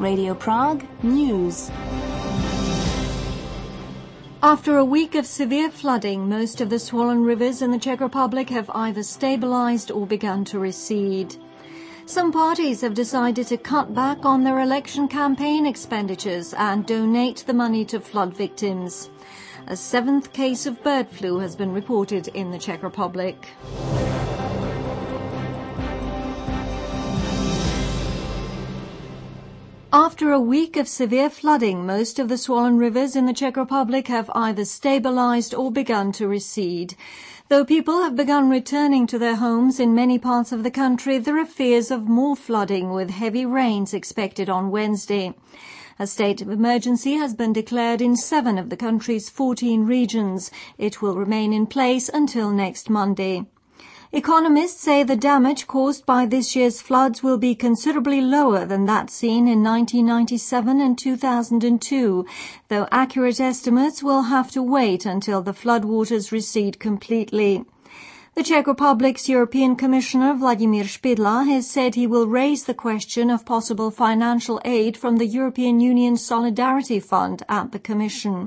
Radio Prague News. After a week of severe flooding, most of the swollen rivers in the Czech Republic have either stabilized or begun to recede. Some parties have decided to cut back on their election campaign expenditures and donate the money to flood victims. A seventh case of bird flu has been reported in the Czech Republic. After a week of severe flooding, most of the swollen rivers in the Czech Republic have either stabilized or begun to recede. Though people have begun returning to their homes in many parts of the country, there are fears of more flooding with heavy rains expected on Wednesday. A state of emergency has been declared in 7 of the country's 14 regions. It will remain in place until next Monday. Economists say the damage caused by this year's floods will be considerably lower than that seen in 1997 and 2002, though accurate estimates will have to wait until the floodwaters recede completely. The Czech Republic's European Commissioner Vladimír Špidla has said he will raise the question of possible financial aid from the European Union Solidarity Fund at the Commission.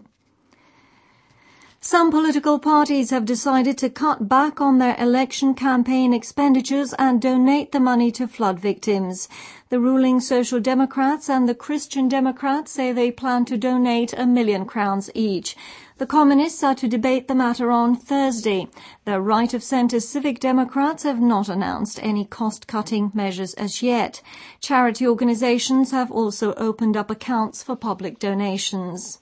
Some political parties have decided to cut back on their election campaign expenditures and donate the money to flood victims. The ruling Social Democrats and the Christian Democrats say they plan to donate £1 million each. The Communists are to debate the matter on Thursday. The right-of-centre Civic Democrats have not announced any cost-cutting measures as yet. Charity organisations have also opened up accounts for public donations.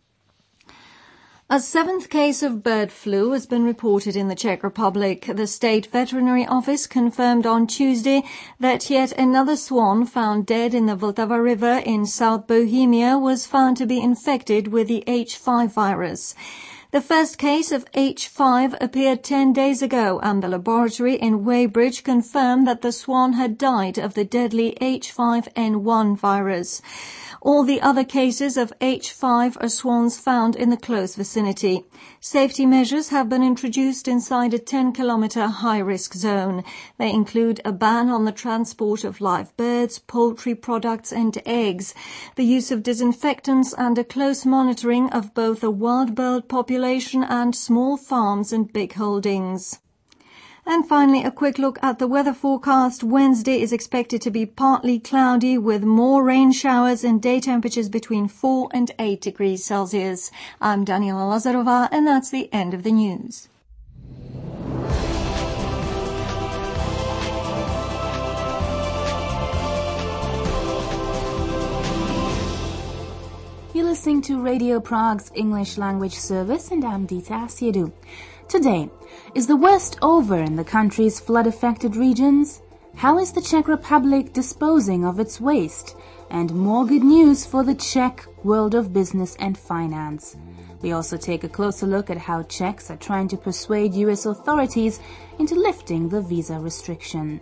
A seventh case of bird flu has been reported in the Czech Republic. The State Veterinary Office confirmed on Tuesday that yet another swan found dead in the Vltava River in South Bohemia was found to be infected with the H5 virus. The first case of H5 appeared 10 days ago, and the laboratory in Weybridge confirmed that the swan had died of the deadly H5N1 virus. All the other cases of H5 are swans found in the close vicinity. Safety measures have been introduced inside a 10-kilometre high-risk zone. They include a ban on the transport of live birds, poultry products and eggs, the use of disinfectants and a close monitoring of both the wild bird population and small farms and big holdings. And finally, a quick look at the weather forecast. Wednesday is expected to be partly cloudy with more rain showers and day temperatures between 4 and 8 degrees Celsius. I'm Daniela Lazarova, and that's the end of the news. You're listening to Radio Prague's English language service, and I'm Dita Asiedu. Today, is the worst over in the country's flood-affected regions? How is the Czech Republic disposing of its waste? And more good news for the Czech world of business and finance. We also take a closer look at how Czechs are trying to persuade US authorities into lifting the visa restriction.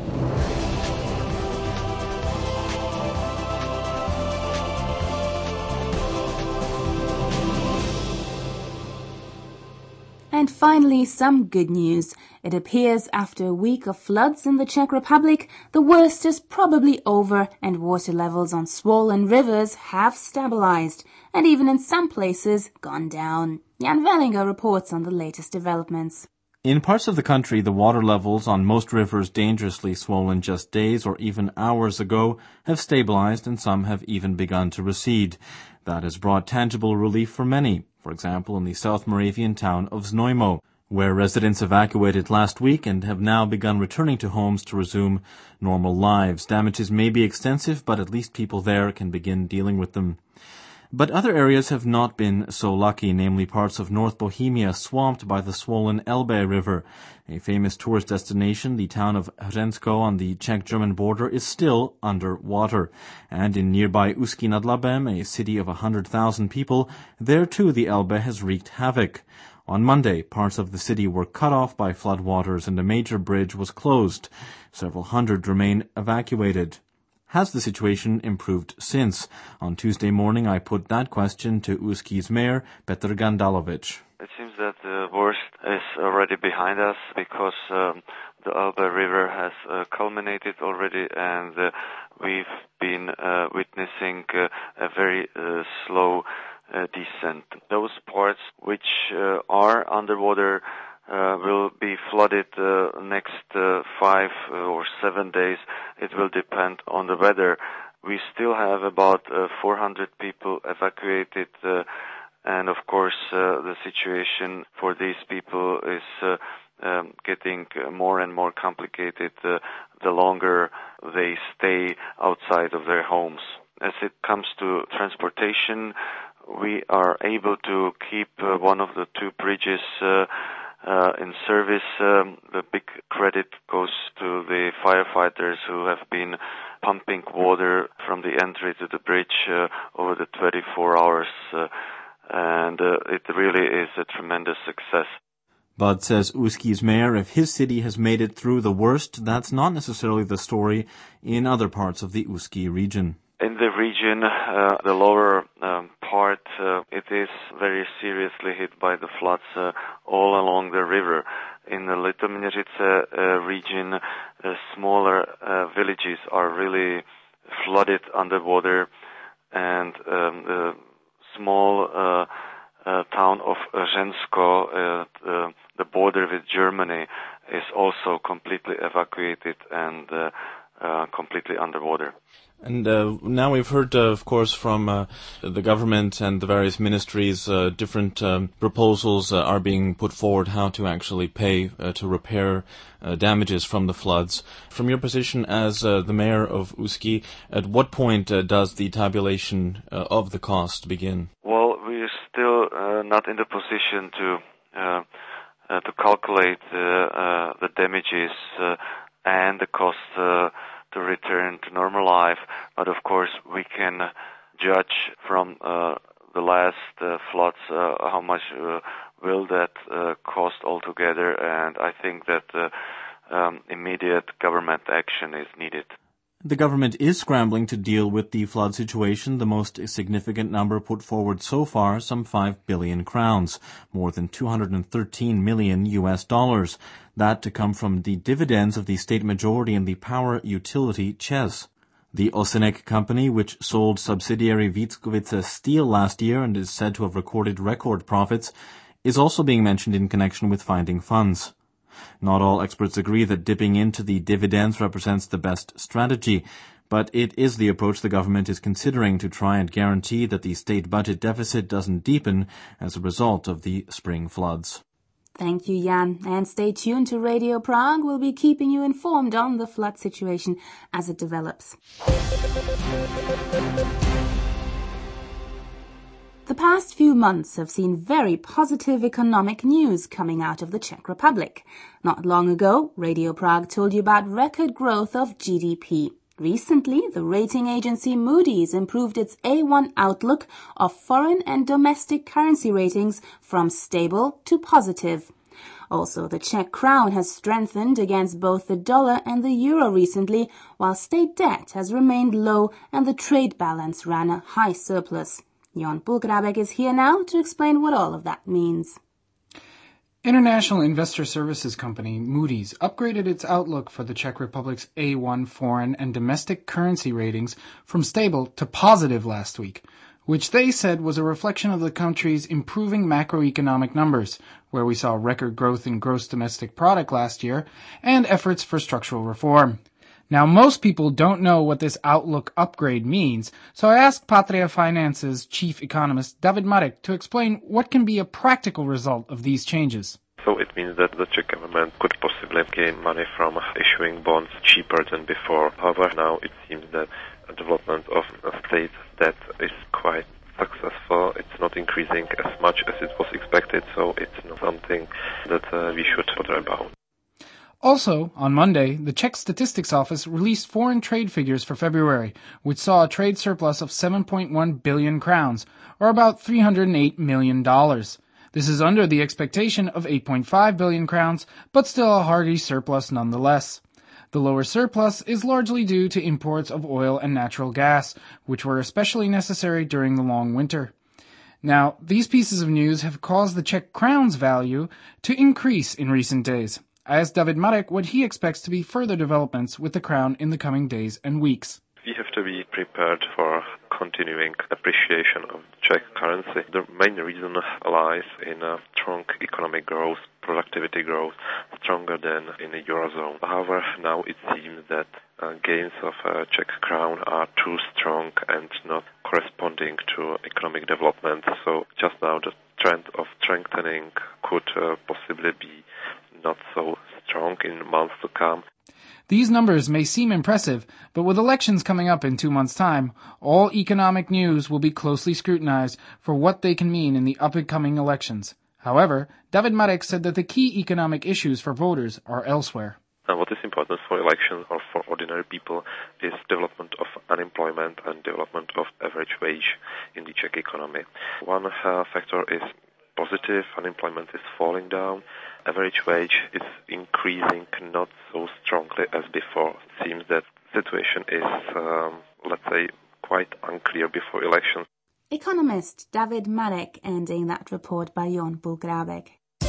And finally, some good news. It appears after a week of floods in the Czech Republic, the worst is probably over and water levels on swollen rivers have stabilized and even in some places gone down. Jan Wellinger reports on the latest developments. In parts of the country, the water levels on most rivers dangerously swollen just days or even hours ago have stabilized, and some have even begun to recede. That has brought tangible relief for many. For example, in the South Moravian town of Znojmo, where residents evacuated last week and have now begun returning to homes to resume normal lives. Damages may be extensive, but at least people there can begin dealing with them. But other areas have not been so lucky, namely parts of North Bohemia swamped by the swollen Elbe River. A famous tourist destination, the town of Hřensko on the Czech-German border, is still under water. And in nearby Ústí nad Labem, a city of 100,000 people, there too the Elbe has wreaked havoc. On Monday, parts of the city were cut off by floodwaters and a major bridge was closed. Several hundred remain evacuated. Has the situation improved since? On Tuesday morning, I put that question to Ústý's mayor, Petr Gandalovic. It seems that the worst is already behind us because the Elbe River has culminated already, and we've been witnessing a very slow descent. Those parts which are underwater will be flooded next 5 or 7 days. It will depend on the weather. We still have about 400 people evacuated, and of course the situation for these people is getting more and more complicated the longer they stay outside of their homes. As it comes to transportation, we are able to keep one of the two bridges in service. The big credit goes to the firefighters who have been pumping water from the entry to the bridge over the 24 hours, and it really is a tremendous success. But, says Uski's mayor, if his city has made it through the worst, that's not necessarily the story in other parts of the Uski region. In the region, the lower part, it is very seriously hit by the floods all along the river. In the Litoměřice region, smaller villages are really flooded underwater, and the small town of Žensko, the border with Germany, is also completely evacuated and completely underwater. And now we've heard, of course, from the government and the various ministries, different proposals are being put forward how to actually pay to repair damages from the floods. From your position as the mayor of Uski, at what point does the tabulation of the cost begin? Well, we're still not in the position to calculate the damages and the cost to return to normal life, but of course we can judge from the last floods how much will that cost altogether, and I think that immediate government action is needed. The government is scrambling to deal with the flood situation, the most significant number put forward so far, some 5 billion crowns, more than $213 million US. That to come from the dividends of the state majority in the power utility ČEZ. The Ocenek company, which sold subsidiary Vítkovice Steel last year and is said to have recorded record profits, is also being mentioned in connection with finding funds. Not all experts agree that dipping into the dividends represents the best strategy, but it is the approach the government is considering to try and guarantee that the state budget deficit doesn't deepen as a result of the spring floods. Thank you, Jan, and stay tuned to Radio Prague. We'll be keeping you informed on the flood situation as it develops. The past few months have seen very positive economic news coming out of the Czech Republic. Not long ago, Radio Prague told you about record growth of GDP. Recently, the rating agency Moody's improved its A1 outlook of foreign and domestic currency ratings from stable to positive. Also, the Czech crown has strengthened against both the dollar and the euro recently, while state debt has remained low and the trade balance ran a high surplus. Jan Pulkrabek is here now to explain what all of that means. International investor services company Moody's upgraded its outlook for the Czech Republic's A1 foreign and domestic currency ratings from stable to positive last week, which they said was a reflection of the country's improving macroeconomic numbers, where we saw record growth in gross domestic product last year, and efforts for structural reform. Now, most people don't know what this outlook upgrade means, so I asked Patria Finance's chief economist, David Marek, to explain what can be a practical result of these changes. So it means that the Czech government could possibly gain money from issuing bonds cheaper than before. However, now it seems that the development of state debt is quite successful. It's not increasing as much as it was expected, so it's not something that we should bother about. Also, on Monday, the Czech Statistics Office released foreign trade figures for February, which saw a trade surplus of 7.1 billion crowns, or about $308 million. This is under the expectation of 8.5 billion crowns, but still a hearty surplus nonetheless. The lower surplus is largely due to imports of oil and natural gas, which were especially necessary during the long winter. Now, these pieces of news have caused the Czech crown's value to increase in recent days. I asked David Marek what he expects to be further developments with the crown in the coming days and weeks. We have to be prepared for continuing appreciation of Czech currency. The main reason lies in strong economic growth, productivity growth, stronger than in the Eurozone. However, now it seems that gains of Czech crown are too strong and not corresponding to economic development. So just now the trend of strengthening could possibly be not so strong in months to come. These numbers may seem impressive, but with elections coming up in 2 months' time, all economic news will be closely scrutinized for what they can mean in the upcoming elections. However, David Marek said that the key economic issues for voters are elsewhere. What is important for elections or for ordinary people is development of unemployment and development of average wage in the Czech economy. One factor is positive, unemployment is falling down, average wage is increasing not so strongly as before. It seems that the situation is, let's say, quite unclear before elections. Economist David Marek ending that report by Jon Bulgrabek.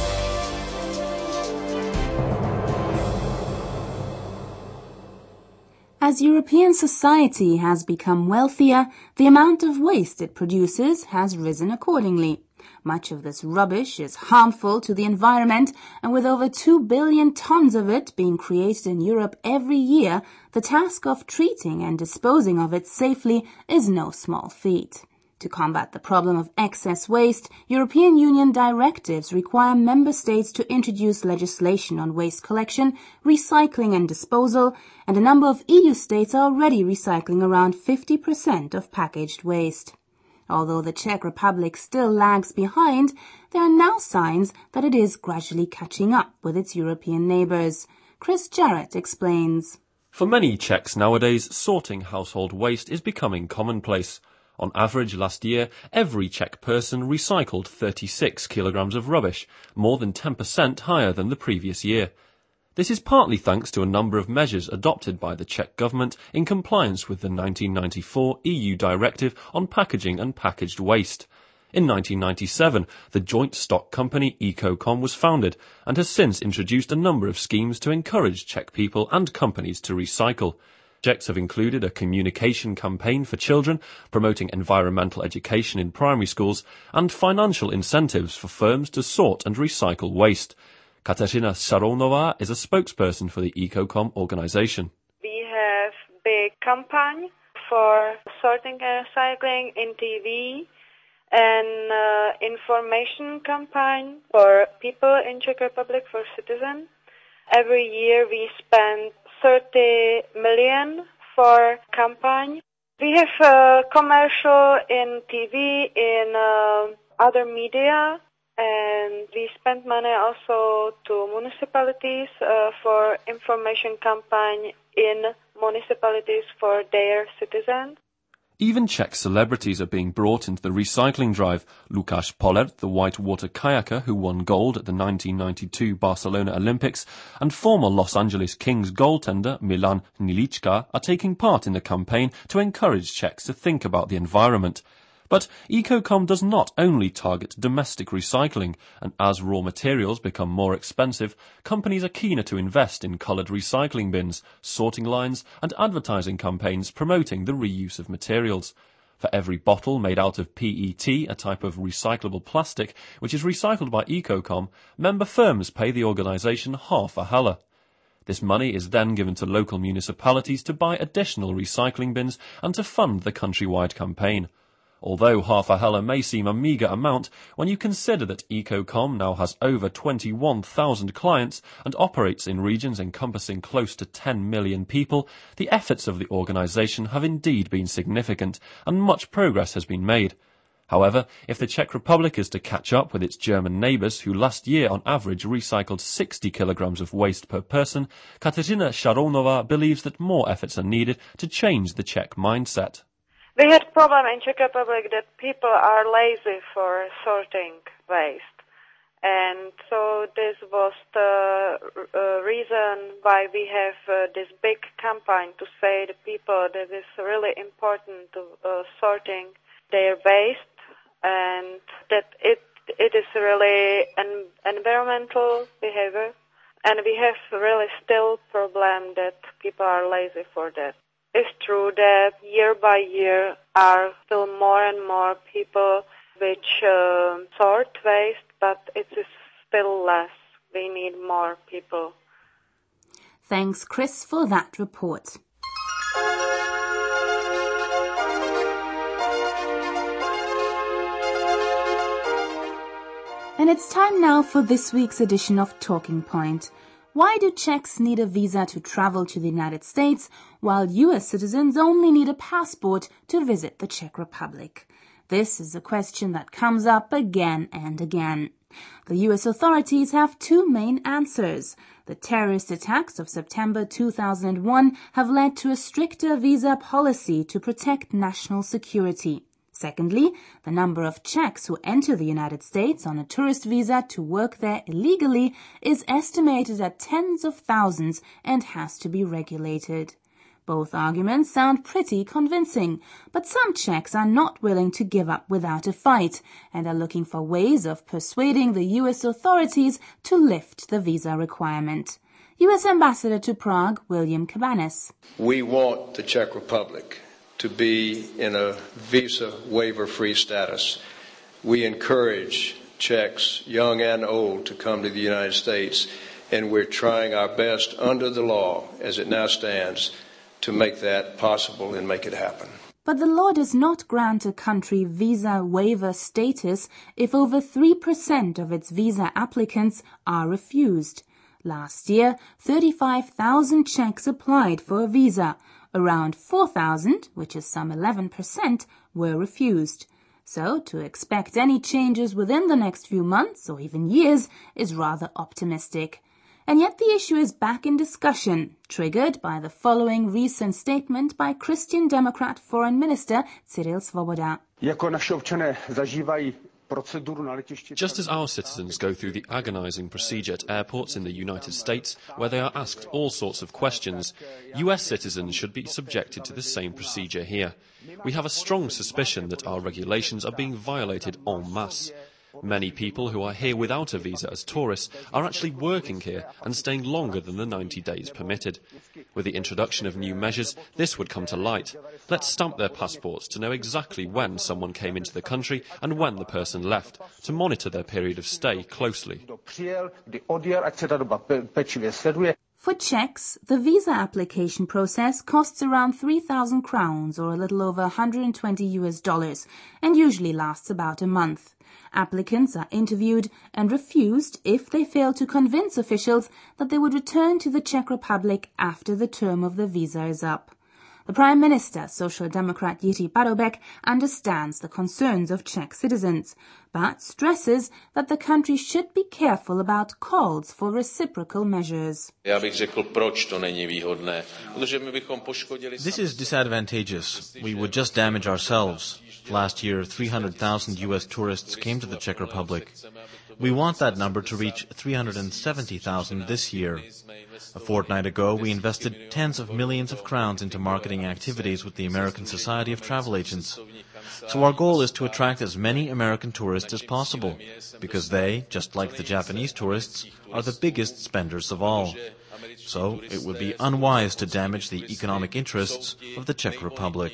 As European society has become wealthier, the amount of waste it produces has risen accordingly. Much of this rubbish is harmful to the environment, and with over 2 billion tons of it being created in Europe every year, the task of treating and disposing of it safely is no small feat. To combat the problem of excess waste, European Union directives require member states to introduce legislation on waste collection, recycling and disposal, and a number of EU states are already recycling around 50% of packaged waste. Although the Czech Republic still lags behind, there are now signs that it is gradually catching up with its European neighbours. Chris Jarrett explains. For many Czechs nowadays, sorting household waste is becoming commonplace. On average, last year, every Czech person recycled 36 kilograms of rubbish, more than 10% higher than the previous year. This is partly thanks to a number of measures adopted by the Czech government in compliance with the 1994 EU Directive on Packaging and Packaged Waste. In 1997, the joint stock company Ecocom was founded and has since introduced a number of schemes to encourage Czech people and companies to recycle. Czechs have included a communication campaign for children, promoting environmental education in primary schools, and financial incentives for firms to sort and recycle waste. Kateřina Šarounová is a spokesperson for the Ecocom organization. We have big campaign for sorting and recycling in TV, and information campaign for people in Czech Republic, for citizens. Every year we spend 30 million for campaign. We have commercial in TV, in other media, and we spend money also to municipalities for information campaign in municipalities for their citizens. Even Czech celebrities are being brought into the recycling drive. Lukáš Pollert, the whitewater kayaker who won gold at the 1992 Barcelona Olympics, and former Los Angeles Kings goaltender Milan Hnilička are taking part in the campaign to encourage Czechs to think about the environment. But Ecocom does not only target domestic recycling, and as raw materials become more expensive, companies are keener to invest in coloured recycling bins, sorting lines, and advertising campaigns promoting the reuse of materials. For every bottle made out of PET, a type of recyclable plastic, which is recycled by Ecocom, member firms pay the organisation half a haller. This money is then given to local municipalities to buy additional recycling bins and to fund the countrywide campaign. Although half a haller may seem a meagre amount, when you consider that Ecocom now has over 21,000 clients and operates in regions encompassing close to 10 million people, the efforts of the organisation have indeed been significant, and much progress has been made. However, if the Czech Republic is to catch up with its German neighbours, who last year on average recycled 60 kilograms of waste per person, Kateřina Šarounová believes that more efforts are needed to change the Czech mindset. We had problem in Czech Republic that people are lazy for sorting waste. And so this was the reason why we have this big campaign to say to people that it's really important to sorting their waste and that it is really an environmental behavior, and we have really still problem that people are lazy for that. It's true that year by year are still more and more people which sort waste, but it is still less. We need more people. Thanks, Chris, for that report. And it's time now for this week's edition of Talking Point. Why do Czechs need a visa to travel to the United States, while US citizens only need a passport to visit the Czech Republic? This is a question that comes up again and again. The US authorities have two main answers. The terrorist attacks of September 2001 have led to a stricter visa policy to protect national security. Secondly, the number of Czechs who enter the United States on a tourist visa to work there illegally is estimated at tens of thousands and has to be regulated. Both arguments sound pretty convincing, but some Czechs are not willing to give up without a fight and are looking for ways of persuading the US authorities to lift the visa requirement. US Ambassador to Prague, William Cabanis. We want the Czech Republic to be in a visa waiver-free status. We encourage Czechs, young and old, to come to the United States, and we're trying our best under the law, as it now stands, to make that possible and make it happen. But the law does not grant a country visa waiver status if over 3% of its visa applicants are refused. Last year, 35,000 Czechs applied for a visa. Around 4,000, which is some 11%, were refused. So, to expect any changes within the next few months or even years is rather optimistic. And yet the issue is back in discussion, triggered by the following recent statement by Christian Democrat Foreign Minister Cyril Svoboda. Just as our citizens go through the agonizing procedure at airports in the United States, where they are asked all sorts of questions, US citizens should be subjected to the same procedure here. We have a strong suspicion that our regulations are being violated en masse. Many people who are here without a visa as tourists are actually working here and staying longer than the 90 days permitted. With the introduction of new measures, this would come to light. Let's stamp their passports to know exactly when someone came into the country and when the person left, to monitor their period of stay closely. For Czechs, the visa application process costs around 3,000 crowns or a little over $120 and usually lasts about a month. Applicants are interviewed and refused if they fail to convince officials that they would return to the Czech Republic after the term of the visa is up. The Prime Minister, Social Democrat Jiří Paroubek, understands the concerns of Czech citizens, but stresses that the country should be careful about calls for reciprocal measures. This is disadvantageous. We would just damage ourselves. Last year, 300,000 US tourists came to the Czech Republic. We want that number to reach 370,000 this year. A fortnight ago, we invested tens of millions of crowns into marketing activities with the American Society of Travel Agents. So our goal is to attract as many American tourists as possible, because they, just like the Japanese tourists, are the biggest spenders of all. So it would be unwise to damage the economic interests of the Czech Republic.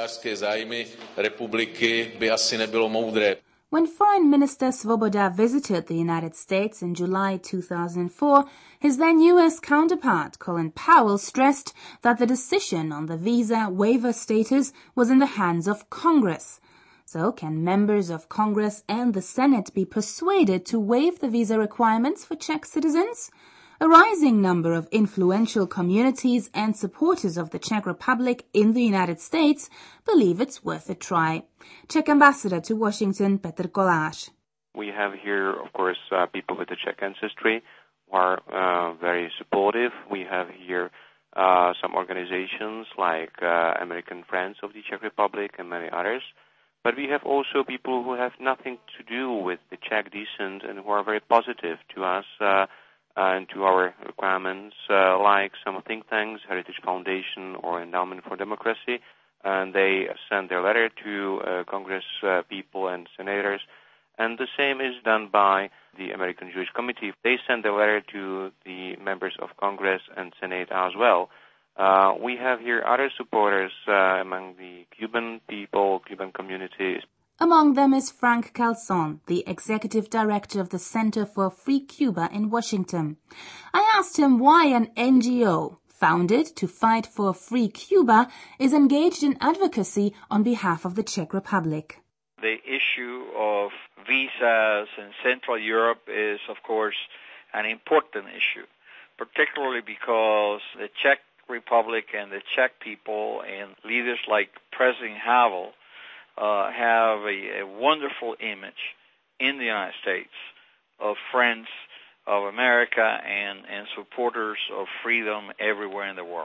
When Foreign Minister Svoboda visited the United States in July 2004, his then U.S. counterpart Colin Powell stressed that the decision on the visa waiver status was in the hands of Congress. So can members of Congress and the Senate be persuaded to waive the visa requirements for Czech citizens? A rising number of influential communities and supporters of the Czech Republic in the United States believe it's worth a try. Czech Ambassador to Washington, Petr Kolář. We have here, of course, people with a Czech ancestry who are very supportive. We have here some organizations like American Friends of the Czech Republic and many others. But we have also people who have nothing to do with the Czech descent and who are very positive to us and to our requirements, like some think tanks, Heritage Foundation or Endowment for Democracy, and they send their letter to Congress people and senators. And the same is done by the American Jewish Committee. They send a letter to the members of Congress and Senate as well. We have here other supporters among the Cuban people, Cuban communities. Among them is Frank Calzon, the executive director of the Center for Free Cuba in Washington. I asked him why an NGO, founded to fight for free Cuba, is engaged in advocacy on behalf of the Czech Republic. The issue of visas in Central Europe is, of course, an important issue, particularly because the Czech Republic and the Czech people and leaders like President Havel have a wonderful image in the United States of friends of America and supporters of freedom everywhere in the world.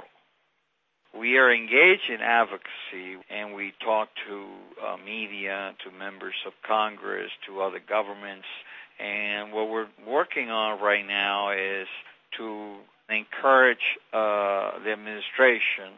We are engaged in advocacy, and we talk to media, to members of Congress, to other governments, and what we're working on right now is to encourage the administration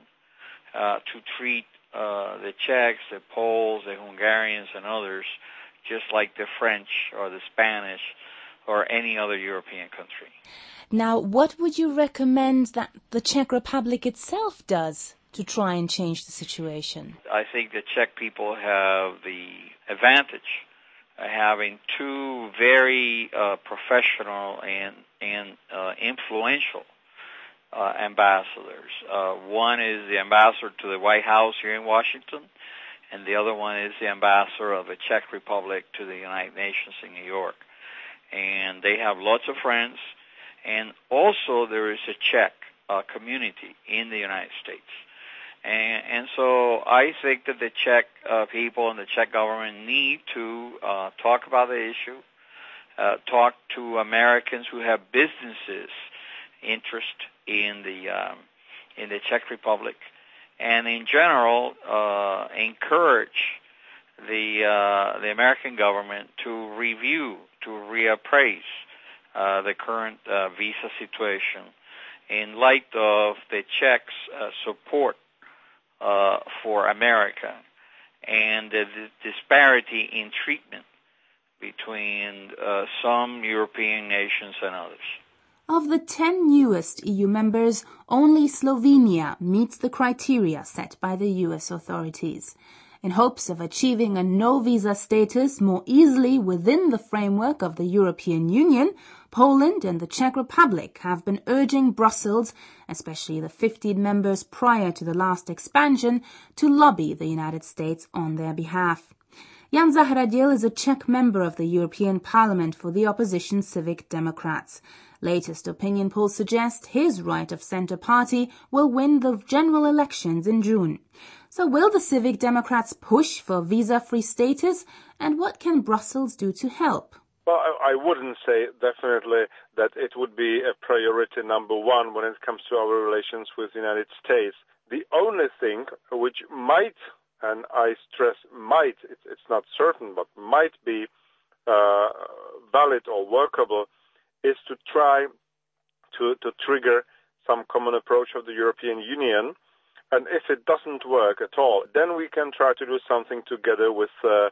to treat the Czechs, the Poles, the Hungarians, and others just like the French or the Spanish or any other European country. Now, what would you recommend that the Czech Republic itself does to try and change the situation? I think the Czech people have the advantage of having two very professional and influential ambassadors. One is the ambassador to the White House here in Washington, and the other one is the ambassador of the Czech Republic to the United Nations in New York. And they have lots of friends, and also there is a Czech community in the United States. And so I think that the Czech people and the Czech government need to talk about the issue, talk to Americans who have businesses interest in the Czech Republic, and in general encourage the American government to review, to reappraise the current visa situation in light of the Czechs' support for America and the disparity in treatment between some European nations and others. Of the 10 newest EU members, only Slovenia meets the criteria set by the US authorities. In hopes of achieving a no-visa status more easily within the framework of the European Union, Poland and the Czech Republic have been urging Brussels, especially the 15 members prior to the last expansion, to lobby the United States on their behalf. Jan Zahradil is a Czech member of the European Parliament for the opposition Civic Democrats. Latest opinion polls suggest his right-of-centre party will win the general elections in June. So will the Civic Democrats push for visa-free status, and what can Brussels do to help? Well, I wouldn't say definitely that it would be a priority number one when it comes to our relations with the United States. The only thing which might, and I stress might, it's not certain, but might be valid or workable, is to try to trigger some common approach of the European Union. And if it doesn't work at all, then we can try to do something together with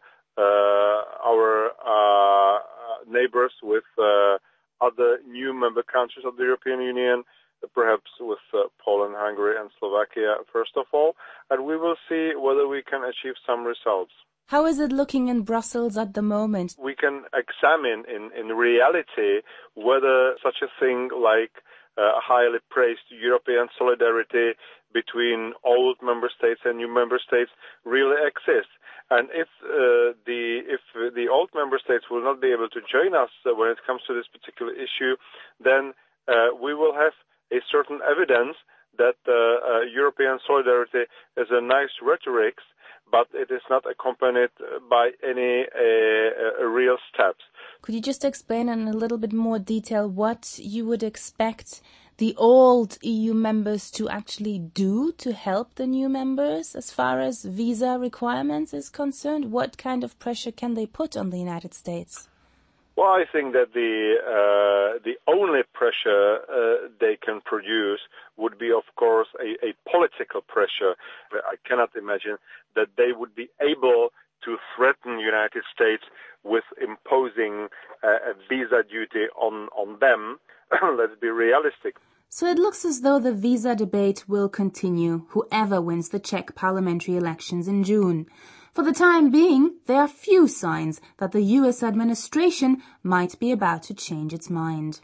our neighbors, with other new member countries of the European Union, perhaps with Poland, Hungary, and Slovakia, first of all. And we will see whether we can achieve some results. How is it looking in Brussels at the moment? We can examine in reality whether such a thing like highly praised European solidarity between old member states and new member states really exists. And if the old member states will not be able to join us when it comes to this particular issue, then we will have a certain evidence that European solidarity is a nice rhetoric, but it is not accompanied by any real steps. Could you just explain in a little bit more detail what you would expect the old EU members to actually do to help the new members as far as visa requirements is concerned? What kind of pressure can they put on the United States? Well, I think that the only pressure they can produce would be, of course, a political pressure. I cannot imagine that they would be able to threaten the United States with imposing a visa duty on them. Let's be realistic. So it looks as though the visa debate will continue, whoever wins the Czech parliamentary elections in June. For the time being, there are few signs that the US administration might be about to change its mind.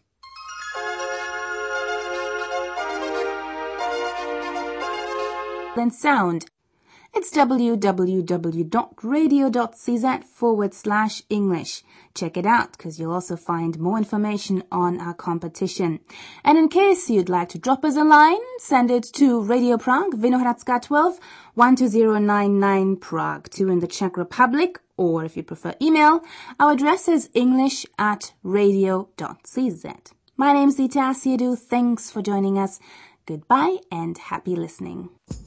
Then sound. It's www.radio.cz/English. Check it out, because you'll also find more information on our competition. And in case you'd like to drop us a line, send it to Radio Prague, Vinohradská 12, 12099 Prague, 2 in the Czech Republic, or if you prefer email, our address is english@radio.cz. My name's Zita Asiedu. Thanks for joining us. Goodbye and happy listening.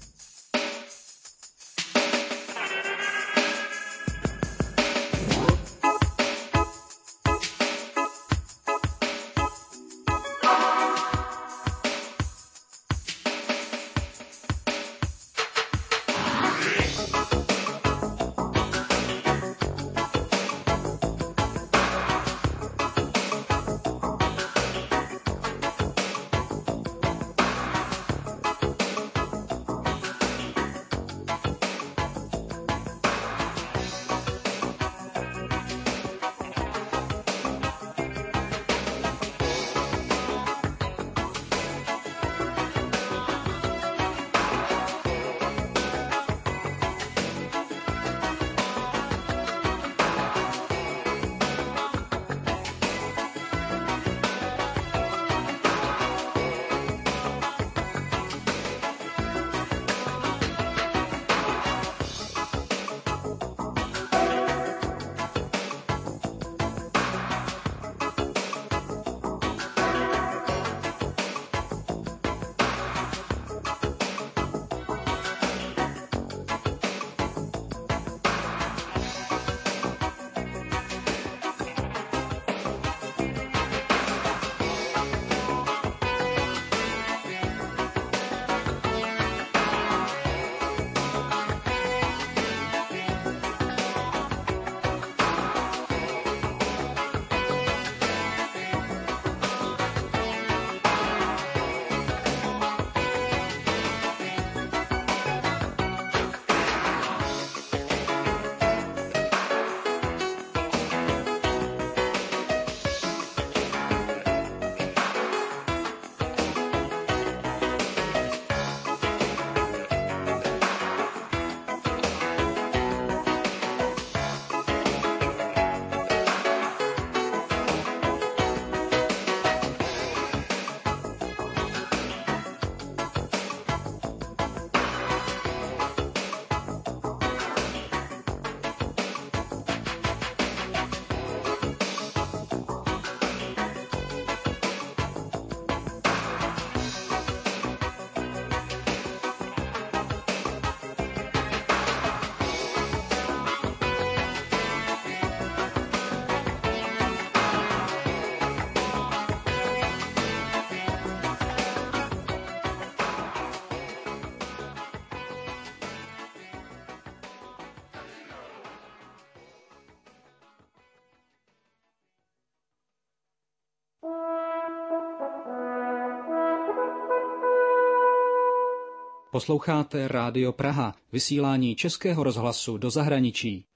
Posloucháte Rádio Praha, vysílání Českého rozhlasu do zahraničí.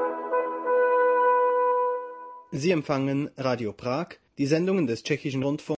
Sie empfangen Radio Prag, die Sendungen des Tschechischen Rundfunks.